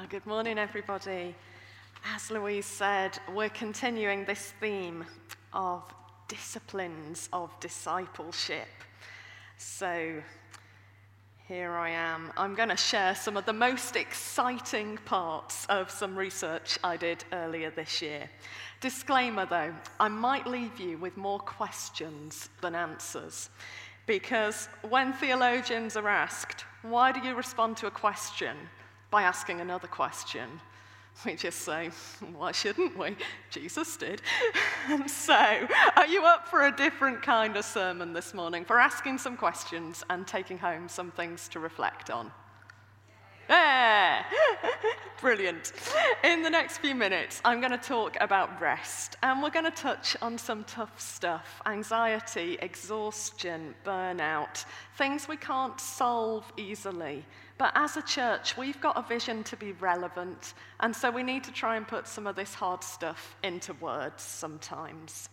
Good morning, everybody. As Louise said, we're continuing this theme of disciplines of discipleship. So here I am. I'm going to share some of the most exciting parts of some research I did earlier this year. Disclaimer though, I might leave you with more questions than answers, because when theologians are asked, why do you respond to a question by asking another question? We just say, why shouldn't we? Jesus did. And so, are you up for a different kind of sermon this morning, for asking some questions and taking home some things to reflect on? Yeah. Brilliant. In the next few minutes, I'm going to talk about rest, and we're going to touch on some tough stuff: anxiety, exhaustion, burnout, things we can't solve easily. But as a church, we've got a vision to be relevant, and so we need to try and put some of this hard stuff into words sometimes.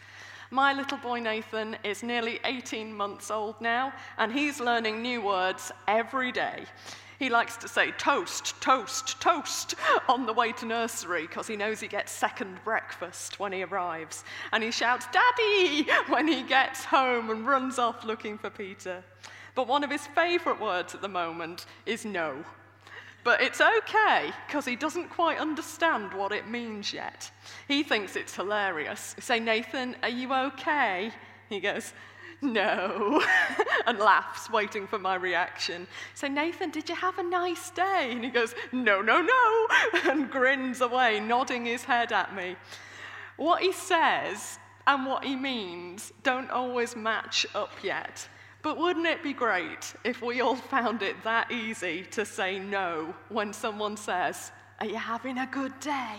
My little boy Nathan is nearly 18 months old now, and he's learning new words every day. He likes to say toast, toast, toast on the way to nursery because he knows he gets second breakfast when he arrives. And he shouts, "Daddy!" when he gets home and runs off looking for Peter. But one of his favourite words at the moment is no. But it's okay, because he doesn't quite understand what it means yet. He thinks it's hilarious. We say, "Nathan, are you okay?" He goes, "No," and laughs, waiting for my reaction. So, "Nathan, did you have a nice day?" And he goes, "No, no, no," and grins away, nodding his head at me. What he says and what he means don't always match up yet. But wouldn't it be great if we all found it that easy to say no when someone says, "Are you having a good day?"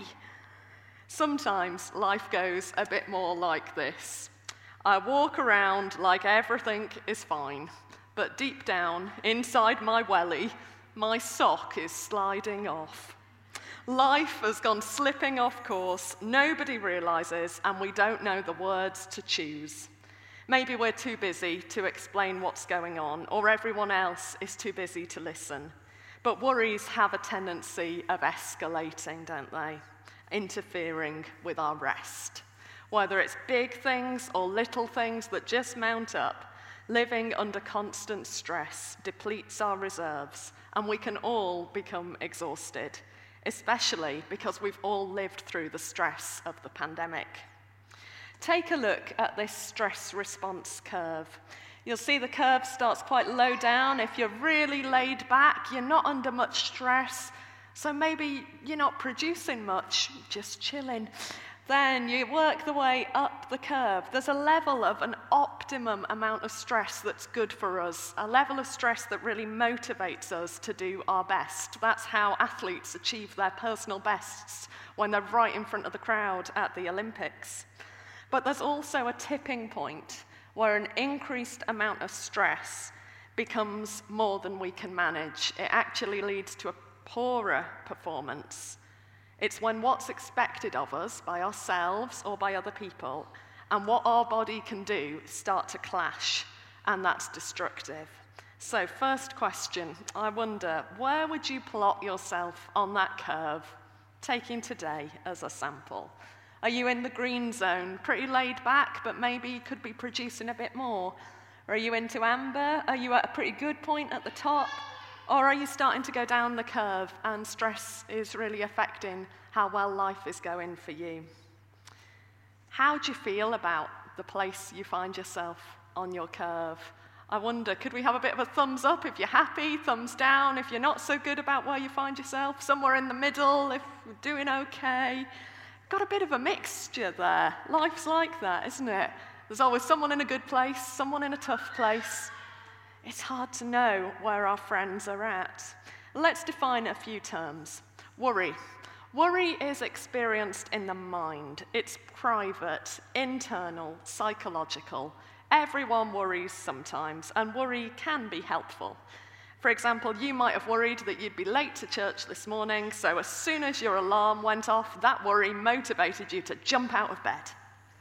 Sometimes life goes a bit more like this. I walk around like everything is fine, but deep down, inside my welly, my sock is sliding off. Life has gone slipping off course, nobody realizes, and we don't know the words to choose. Maybe we're too busy to explain what's going on, or everyone else is too busy to listen. But worries have a tendency of escalating, don't they? Interfering with our rest. Whether it's big things or little things that just mount up, living under constant stress depletes our reserves, and we can all become exhausted, especially because we've all lived through the stress of the pandemic. Take a look at this stress response curve. You'll see the curve starts quite low down. If you're really laid back, you're not under much stress, so maybe you're not producing much, just chilling. Then you work the way up the curve. There's a level of an optimum amount of stress that's good for us, a level of stress that really motivates us to do our best. That's how athletes achieve their personal bests when they're right in front of the crowd at the Olympics. But there's also a tipping point where an increased amount of stress becomes more than we can manage. It actually leads to a poorer performance. It's when what's expected of us by ourselves or by other people and what our body can do start to clash, and that's destructive. So first question, I wonder, where would you plot yourself on that curve, taking today as a sample? Are you in the green zone, pretty laid back, but maybe could be producing a bit more? Or are you into amber? Are you at a pretty good point at the top? Or are you starting to go down the curve and stress is really affecting how well life is going for you? How do you feel about the place you find yourself on your curve? I wonder, could we have a bit of a thumbs up if you're happy, thumbs down if you're not so good about where you find yourself, somewhere in the middle if you're doing okay? Got a bit of a mixture there. Life's like that, isn't it? There's always someone in a good place, someone in a tough place. It's hard to know where our friends are at. Let's define a few terms. Worry. Worry is experienced in the mind. It's private, internal, psychological. Everyone worries sometimes, and worry can be helpful. For example, you might have worried that you'd be late to church this morning, so as soon as your alarm went off, that worry motivated you to jump out of bed.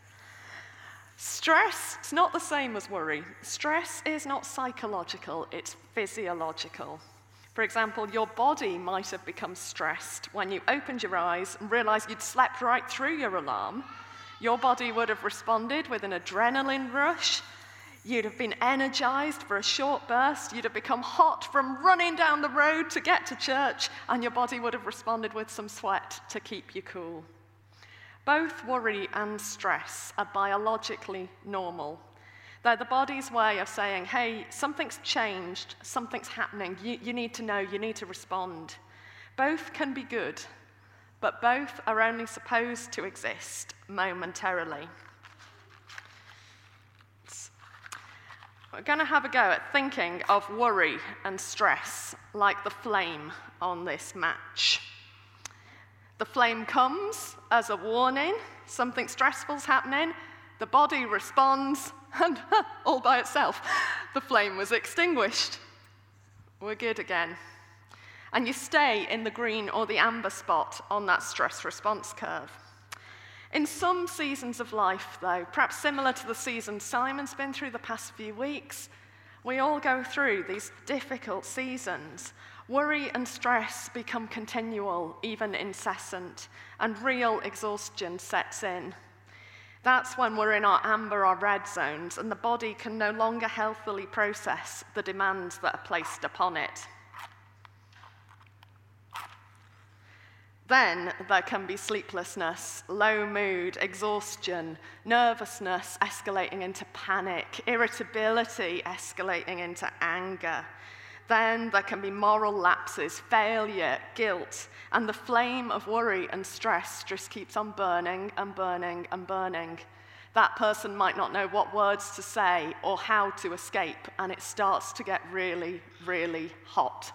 Stress is not the same as worry. Stress is not psychological, it's physiological. For example, your body might have become stressed when you opened your eyes and realized you'd slept right through your alarm. Your body would have responded with an adrenaline rush. You'd have been energized for a short burst. You'd have become hot from running down the road to get to church, and your body would have responded with some sweat to keep you cool. Both worry and stress are biologically normal. They're the body's way of saying, hey, something's changed, something's happening, you need to know, you need to respond. Both can be good, but both are only supposed to exist momentarily. We're going to have a go at thinking of worry and stress like the flame on this match. The flame comes as a warning, something stressful's happening, the body responds, and all by itself, the flame was extinguished. We're good again. And you stay in the green or the amber spot on that stress response curve. In some seasons of life, though, perhaps similar to the season Simon's been through the past few weeks, we all go through these difficult seasons. Worry and stress become continual, even incessant, and real exhaustion sets in. That's when we're in our amber or red zones, and the body can no longer healthily process the demands that are placed upon it. Then there can be sleeplessness, low mood, exhaustion, nervousness escalating into panic, irritability escalating into anger. Then there can be moral lapses, failure, guilt, and the flame of worry and stress just keeps on burning and burning and burning. That person might not know what words to say or how to escape, and it starts to get really, really hot.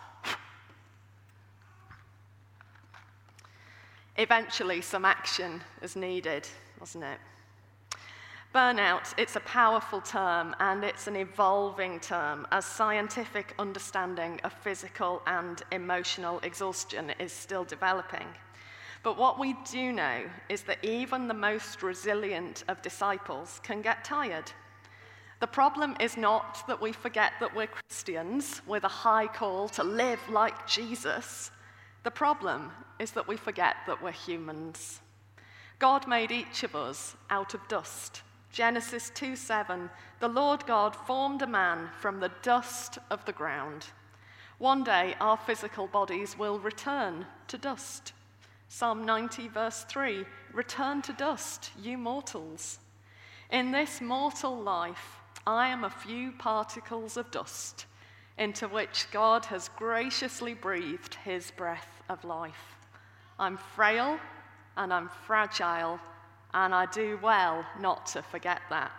Eventually, some action is needed, wasn't it? Burnout, it's a powerful term, and it's an evolving term as scientific understanding of physical and emotional exhaustion is still developing. But what we do know is that even the most resilient of disciples can get tired. The problem is not that we forget that we're Christians with a high call to live like Jesus. The problem is that we forget that we're humans. God made each of us out of dust. Genesis 2:7, the Lord God formed a man from the dust of the ground. One day our physical bodies will return to dust. Psalm 90 verse 3, return to dust, you mortals. In this mortal life, I am a few particles of dust into which God has graciously breathed his breath of life. I'm frail and I'm fragile, and I do well not to forget that.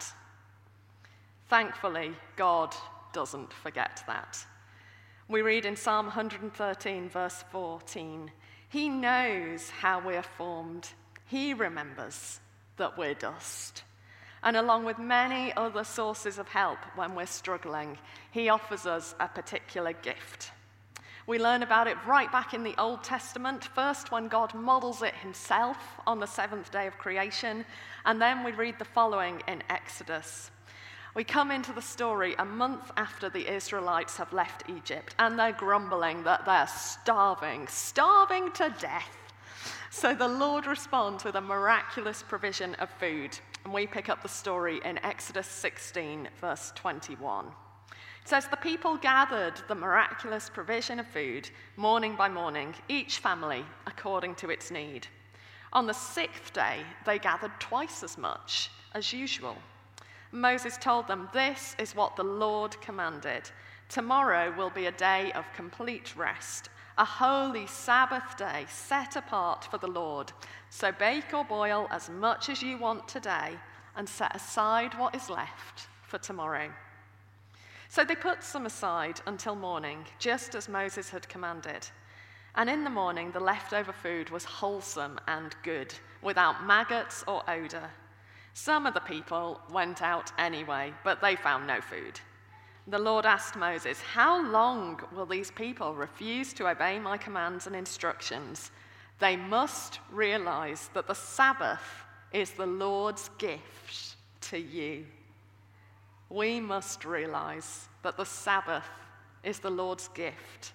Thankfully, God doesn't forget that. We read in Psalm 113, verse 14, he knows how we're formed. He remembers that we're dust. And along with many other sources of help when we're struggling, he offers us a particular gift. We learn about it right back in the Old Testament, first when God models it himself on the seventh day of creation, and then we read the following in Exodus. We come into the story a month after the Israelites have left Egypt, and they're grumbling that they're starving to death. So the Lord responds with a miraculous provision of food, and we pick up the story in Exodus 16, verse 21. It says, the people gathered the miraculous provision of food morning by morning, each family according to its need. On the sixth day, they gathered twice as much as usual. Moses told them, this is what the Lord commanded. Tomorrow will be a day of complete rest, a holy Sabbath day set apart for the Lord. So bake or boil as much as you want today and set aside what is left for tomorrow. So they put some aside until morning, just as Moses had commanded. And in the morning, the leftover food was wholesome and good, without maggots or odor. Some of the people went out anyway, but they found no food. The Lord asked Moses, how long will these people refuse to obey my commands and instructions? They must realize that the Sabbath is the Lord's gift to you. We must realize that the Sabbath is the Lord's gift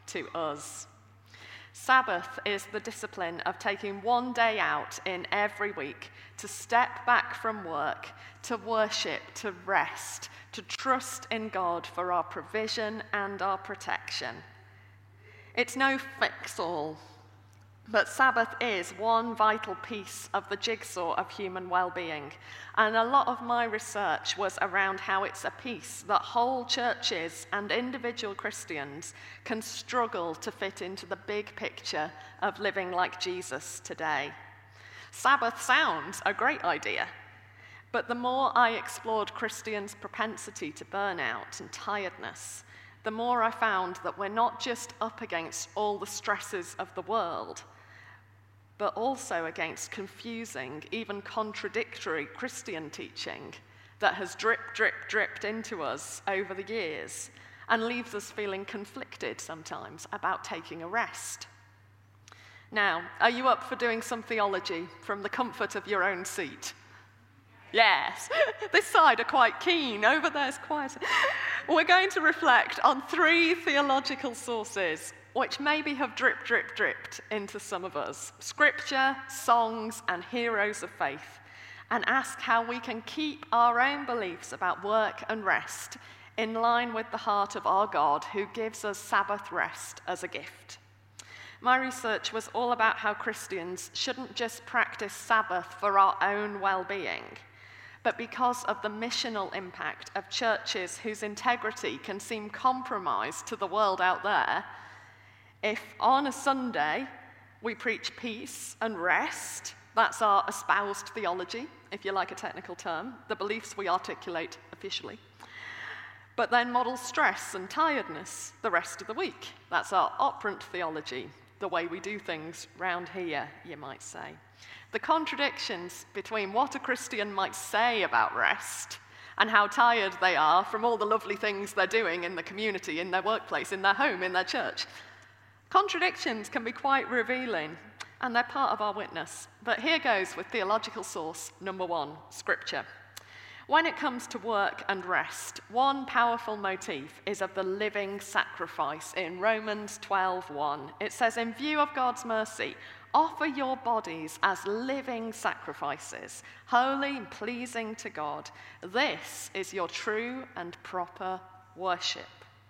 to us. Sabbath is the discipline of taking one day out in every week to step back from work, to worship, to rest, to trust in God for our provision and our protection. It's no fix-all, but Sabbath is one vital piece of the jigsaw of human well-being, and a lot of my research was around how it's a piece that whole churches and individual Christians can struggle to fit into the big picture of living like Jesus today. Sabbath sounds a great idea, but the more I explored Christians' propensity to burnout and tiredness, the more I found that we're not just up against all the stresses of the world, but also against confusing, even contradictory Christian teaching that has dripped into us over the years and leaves us feeling conflicted sometimes about taking a rest. Now, are you up for doing some theology from the comfort of your own seat? Yes, this side are quite keen, over there's quiet. We're going to reflect on 3 theological sources which maybe have dripped into some of us: Scripture, songs, and heroes of faith, and ask how we can keep our own beliefs about work and rest in line with the heart of our God, who gives us Sabbath rest as a gift. My research was all about how Christians shouldn't just practice Sabbath for our own well-being, but because of the missional impact of churches whose integrity can seem compromised to the world out there. If on a Sunday we preach peace and rest, that's our espoused theology, if you like a technical term, the beliefs we articulate officially, but then model stress and tiredness the rest of the week, that's our operant theology, the way we do things round here, you might say. The contradictions between what a Christian might say about rest and how tired they are from all the lovely things they're doing in the community, in their workplace, in their home, in their church. Contradictions can be quite revealing, and they're part of our witness. But here goes with theological source number 1, Scripture. When it comes to work and rest, one powerful motif is of the living sacrifice in Romans 12:1. It says, in view of God's mercy, offer your bodies as living sacrifices, holy and pleasing to God. This is your true and proper worship.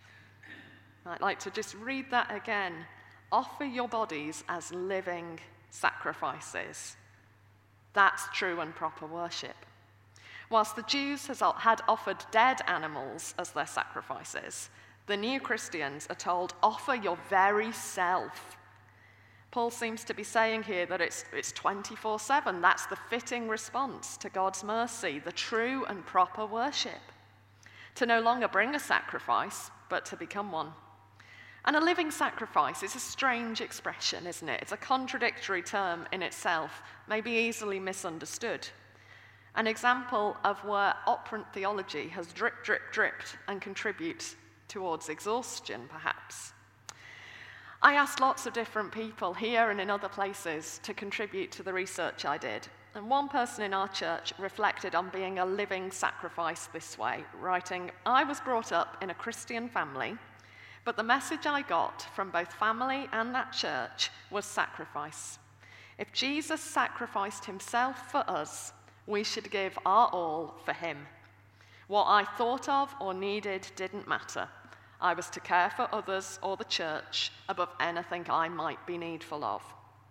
I'd like to just read that again. Offer your bodies as living sacrifices. That's true and proper worship. Whilst the Jews had offered dead animals as their sacrifices, the new Christians are told, offer your very self. Paul seems to be saying here that it's 24/7. That's the fitting response to God's mercy, the true and proper worship. To no longer bring a sacrifice, but to become one. And a living sacrifice is a strange expression, isn't it? It's a contradictory term in itself, maybe easily misunderstood. An example of where operant theology has dripped and contributes towards exhaustion, perhaps. I asked lots of different people here and in other places to contribute to the research I did. And one person in our church reflected on being a living sacrifice this way, writing, I was brought up in a Christian family, but the message I got from both family and that church was sacrifice. If Jesus sacrificed himself for us, we should give our all for him. What I thought of or needed didn't matter. I was to care for others or the church above anything I might be needful of.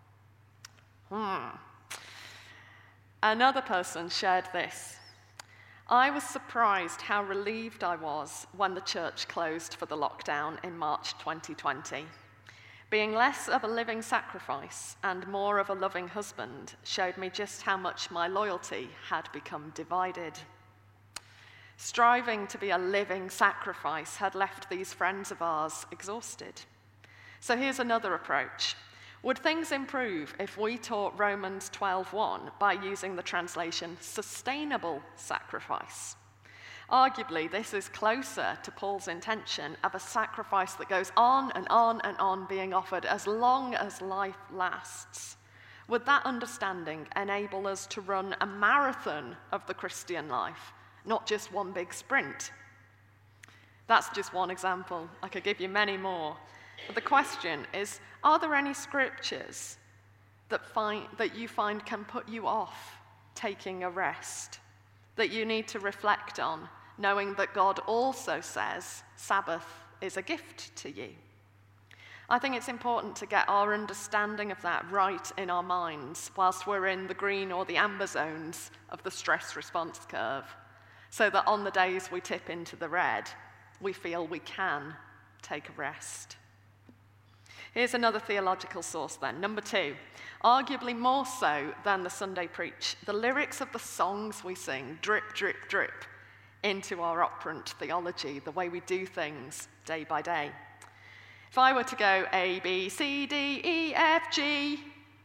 Another person shared this. I was surprised how relieved I was when the church closed for the lockdown in March 2020. Being less of a living sacrifice and more of a loving husband showed me just how much my loyalty had become divided. Striving to be a living sacrifice had left these friends of ours exhausted. So here's another approach. Would things improve if we taught Romans 12:1 by using the translation sustainable sacrifice? Arguably, this is closer to Paul's intention of a sacrifice that goes on and on and on being offered as long as life lasts. Would that understanding enable us to run a marathon of the Christian life, not just one big sprint? That's just one example. I could give you many more. But the question is, are there any scriptures that you find can put you off taking a rest, that you need to reflect on, knowing that God also says Sabbath is a gift to you? I think it's important to get our understanding of that right in our minds whilst we're in the green or the amber zones of the stress response curve, so that on the days we tip into the red, we feel we can take a rest. Here's another theological source then. Number 2, arguably more so than the Sunday preach, the lyrics of the songs we sing drip, drip, drip into our operant theology, the way we do things day by day. If I were to go A, B, C, D, E, F, G,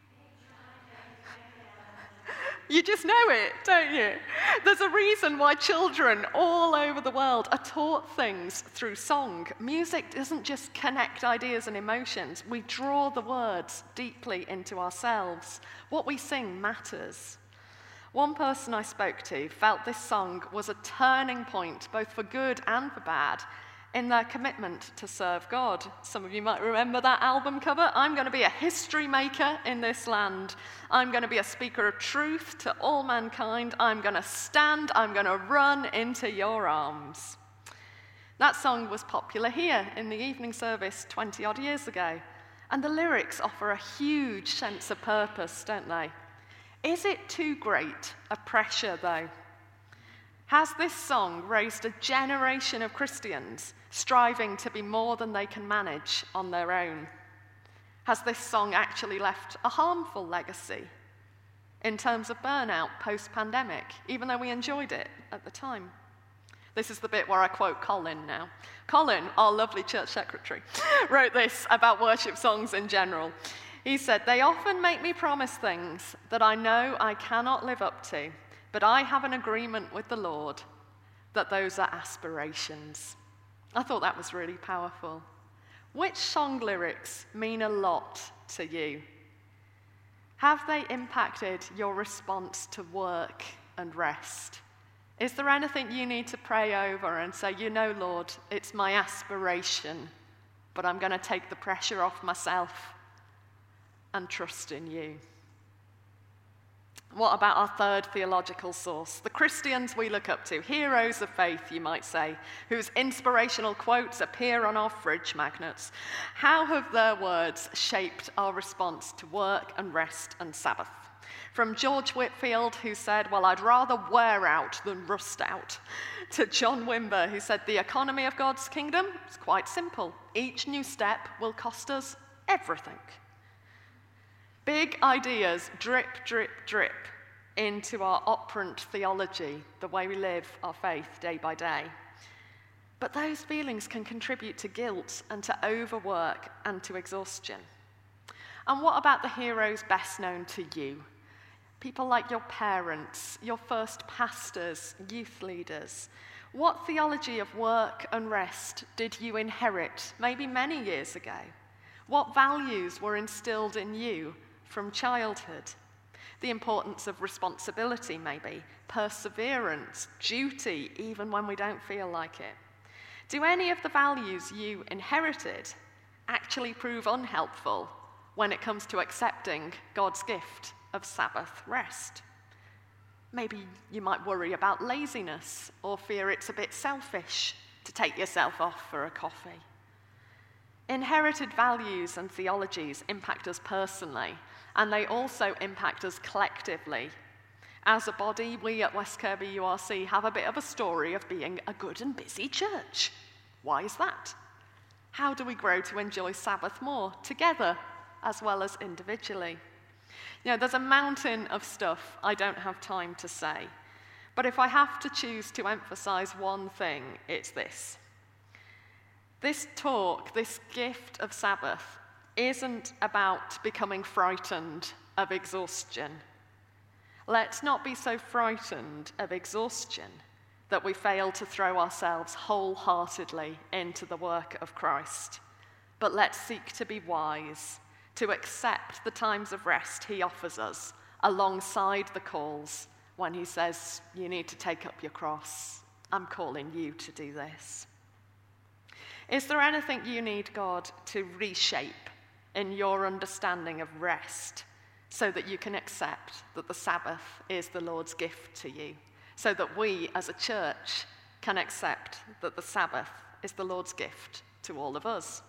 you just know it, don't you? There's a reason why children all over the world are taught things through song. Music doesn't just connect ideas and emotions. We draw the words deeply into ourselves. What we sing matters. One person I spoke to felt this song was a turning point, both for good and for bad, in their commitment to serve God. Some of you might remember that album cover. I'm going to be a history maker in this land. I'm going to be a speaker of truth to all mankind. I'm going to stand. I'm going to run into your arms. That song was popular here in the evening service 20-odd years ago. And the lyrics offer a huge sense of purpose, don't they? Is it too great a pressure, though? Has this song raised a generation of Christians striving to be more than they can manage on their own? Has this song actually left a harmful legacy in terms of burnout post-pandemic, even though we enjoyed it at the time? This is the bit where I quote Colin now. Colin, our lovely church secretary, wrote this about worship songs in general. He said, "They often make me promise things that I know I cannot live up to, but I have an agreement with the Lord that those are aspirations." I thought that was really powerful. Which song lyrics mean a lot to you? Have they impacted your response to work and rest? Is there anything you need to pray over and say, you know, Lord, it's my aspiration, but I'm going to take the pressure off myself and trust in you? What about our third theological source? The Christians we look up to, heroes of faith, you might say, whose inspirational quotes appear on our fridge magnets. How have their words shaped our response to work and rest and Sabbath? From George Whitefield, who said, well, I'd rather wear out than rust out, to John Wimber, who said, the economy of God's kingdom is quite simple. Each new step will cost us everything. Big ideas drip, drip, drip into our operant theology, the way we live our faith day by day. But those feelings can contribute to guilt and to overwork and to exhaustion. And what about the heroes best known to you? People like your parents, your first pastors, youth leaders. What theology of work and rest did you inherit maybe many years ago? What values were instilled in you from childhood? The importance of responsibility, maybe, perseverance, duty, even when we don't feel like it. Do any of the values you inherited actually prove unhelpful when it comes to accepting God's gift of Sabbath rest? Maybe you might worry about laziness or fear it's a bit selfish to take yourself off for a coffee. Inherited values and theologies impact us personally, and they also impact us collectively. As a body, we at West Kirby URC have a bit of a story of being a good and busy church. Why is that? How do we grow to enjoy Sabbath more, together as well as individually? You know, there's a mountain of stuff I don't have time to say, but if I have to choose to emphasize one thing, it's this. This talk, this gift of Sabbath, isn't about becoming frightened of exhaustion. Let's not be so frightened of exhaustion that we fail to throw ourselves wholeheartedly into the work of Christ. But let's seek to be wise, to accept the times of rest he offers us alongside the calls when he says, you need to take up your cross. I'm calling you to do this. Is there anything you need God to reshape in your understanding of rest so that you can accept that the Sabbath is the Lord's gift to you, so that we as a church can accept that the Sabbath is the Lord's gift to all of us?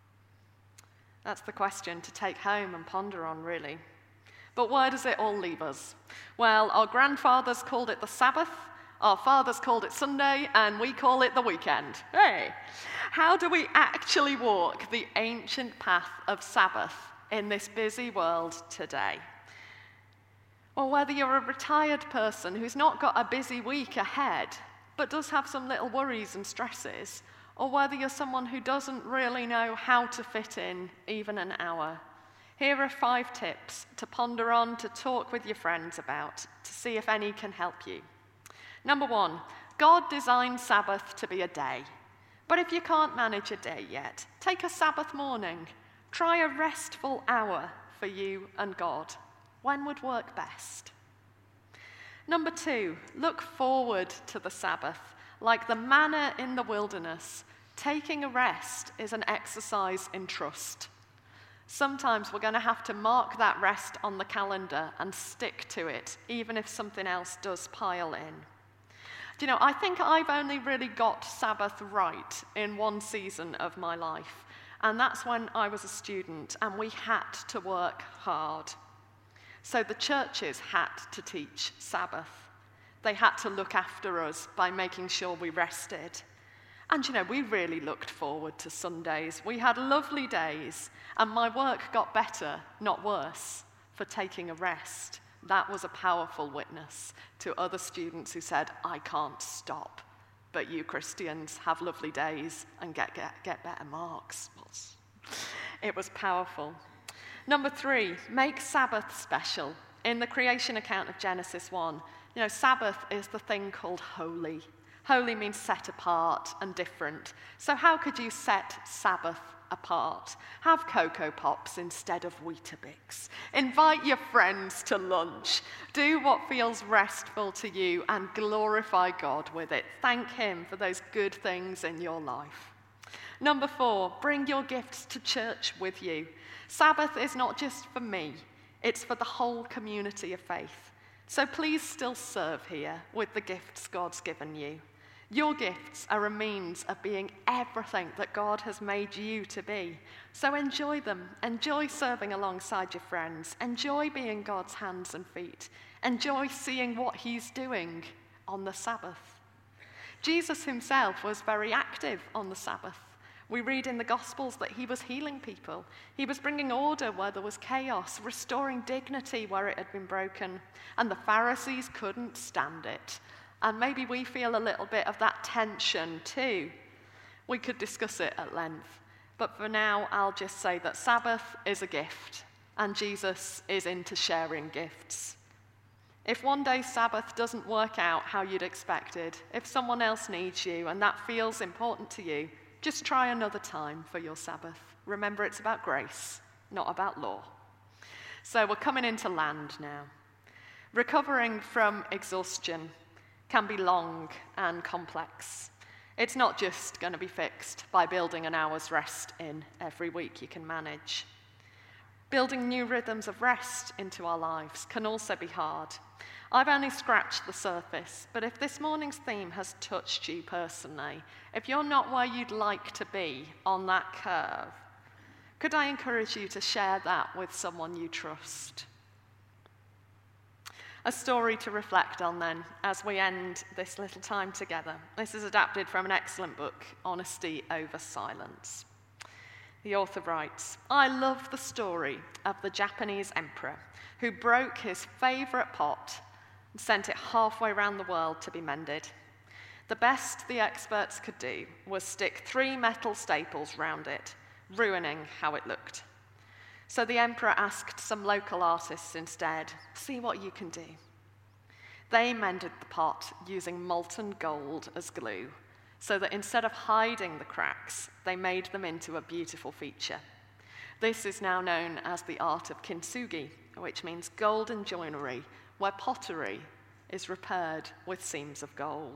That's the question to take home and ponder on, really. But where does it all leave us? Well, our grandfathers called it the Sabbath, our fathers called it Sunday, and we call it the weekend. Hey! How do we actually walk the ancient path of Sabbath in this busy world today? Well, whether you're a retired person who's not got a busy week ahead, but does have some little worries and stresses, or whether you're someone who doesn't really know how to fit in even an hour, here are 5 tips to ponder on, to talk with your friends about, to see if any can help you. Number 1, God designed Sabbath to be a day. But if you can't manage a day yet, take a Sabbath morning. Try a restful hour for you and God. When would work best? Number 2, look forward to the Sabbath. Like the manna in the wilderness, taking a rest is an exercise in trust. Sometimes we're going to have to mark that rest on the calendar and stick to it, even if something else does pile in. Do you know, I think I've only really got Sabbath right in one season of my life, and that's when I was a student and we had to work hard. So the churches had to teach Sabbath. They had to look after us by making sure we rested. And you know, we really looked forward to Sundays. We had lovely days, and my work got better, not worse, for taking a rest. That was a powerful witness to other students who said, I can't stop, but you Christians have lovely days and get better marks. It was powerful. Number 3, make Sabbath special. In the creation account of Genesis 1, you know, Sabbath is the thing called holy. Holy means set apart and different. So how could you set Sabbath apart? Have Cocoa Pops instead of Weetabix. Invite your friends to lunch. Do what feels restful to you and glorify God with it. Thank Him for those good things in your life. Number 4, bring your gifts to church with you. Sabbath is not just for me, it's for the whole community of faith. So please still serve here with the gifts God's given you. Your gifts are a means of being everything that God has made you to be. So enjoy them. Enjoy serving alongside your friends. Enjoy being God's hands and feet. Enjoy seeing what He's doing on the Sabbath. Jesus Himself was very active on the Sabbath. We read in the Gospels that He was healing people. He was bringing order where there was chaos, restoring dignity where it had been broken. And the Pharisees couldn't stand it. And maybe we feel a little bit of that tension too. We could discuss it at length. But for now, I'll just say that Sabbath is a gift, and Jesus is into sharing gifts. If one day's Sabbath doesn't work out how you'd expected, if someone else needs you and that feels important to you, just try another time for your Sabbath. Remember, it's about grace, not about law. So we're coming into land now. Recovering from exhaustion can be long and complex. It's not just going to be fixed by building an hour's rest in every week you can manage. Building new rhythms of rest into our lives can also be hard. I've only scratched the surface, but if this morning's theme has touched you personally, if you're not where you'd like to be on that curve, could I encourage you to share that with someone you trust? A story to reflect on then as we end this little time together. This is adapted from an excellent book, Honesty Over Silence. The author writes, I love the story of the Japanese emperor who broke his favorite pot and sent it halfway around the world to be mended. The best the experts could do was stick 3 metal staples round it, ruining how it looked. So the emperor asked some local artists instead, see what you can do. They mended the pot using molten gold as glue, so that instead of hiding the cracks, they made them into a beautiful feature. This is now known as the art of kintsugi, which means golden joinery, where pottery is repaired with seams of gold.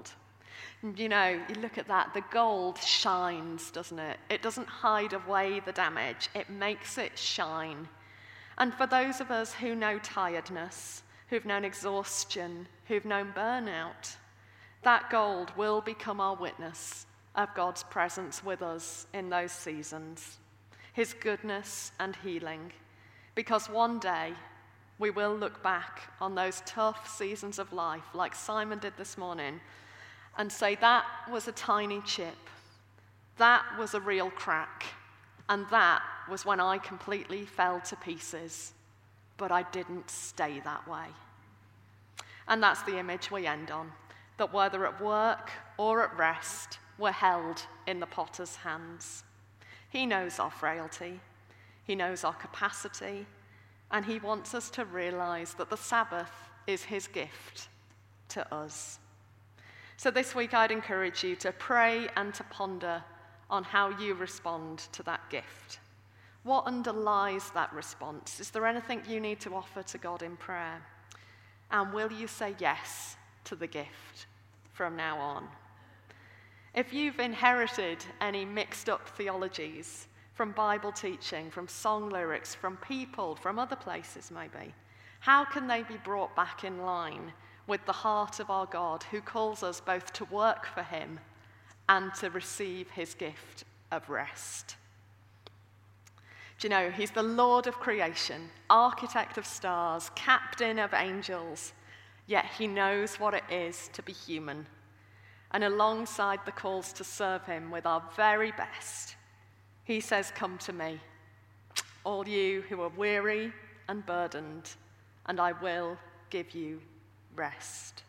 And you look at that, the gold shines, doesn't it? It doesn't hide away the damage, it makes it shine. And for those of us who know tiredness, who've known exhaustion, who've known burnout, that gold will become our witness of God's presence with us in those seasons, his goodness and healing. Because one day we will look back on those tough seasons of life, like Simon did this morning, and say, that was a tiny chip, that was a real crack, and that was when I completely fell to pieces, but I didn't stay that way. And that's the image we end on, that whether at work or at rest, we're held in the potter's hands. He knows our frailty, he knows our capacity, and he wants us to realize that the Sabbath is his gift to us. So this week I'd encourage you to pray and to ponder on how you respond to that gift. What underlies that response? Is there anything you need to offer to God in prayer? And will you say yes to the gift from now on? If you've inherited any mixed up theologies from Bible teaching, from song lyrics, from people, from other places maybe, how can they be brought back in line with the heart of our God, who calls us both to work for him and to receive his gift of rest? Do you know, he's the Lord of creation, architect of stars, captain of angels, yet he knows what it is to be human. And alongside the calls to serve him with our very best, he says, come to me, all you who are weary and burdened, and I will give you rest.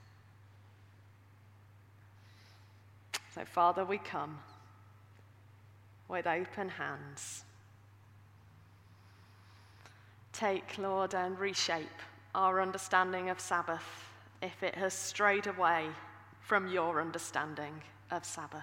So, Father, we come with open hands. Take, Lord, and reshape our understanding of Sabbath if it has strayed away from your understanding of Sabbath.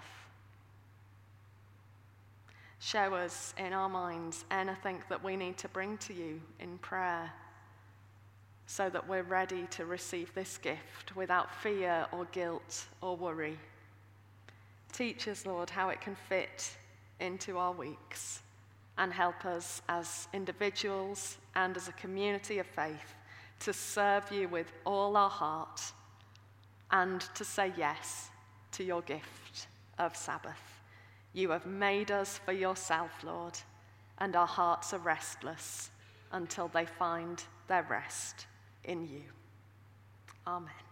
Show us in our minds anything that we need to bring to you in prayer so that we're ready to receive this gift without fear or guilt or worry. Teach us, Lord, how it can fit into our weeks, and help us as individuals and as a community of faith to serve you with all our heart and to say yes to your gift of Sabbath. You have made us for yourself, Lord, and our hearts are restless until they find their rest in you. Amen.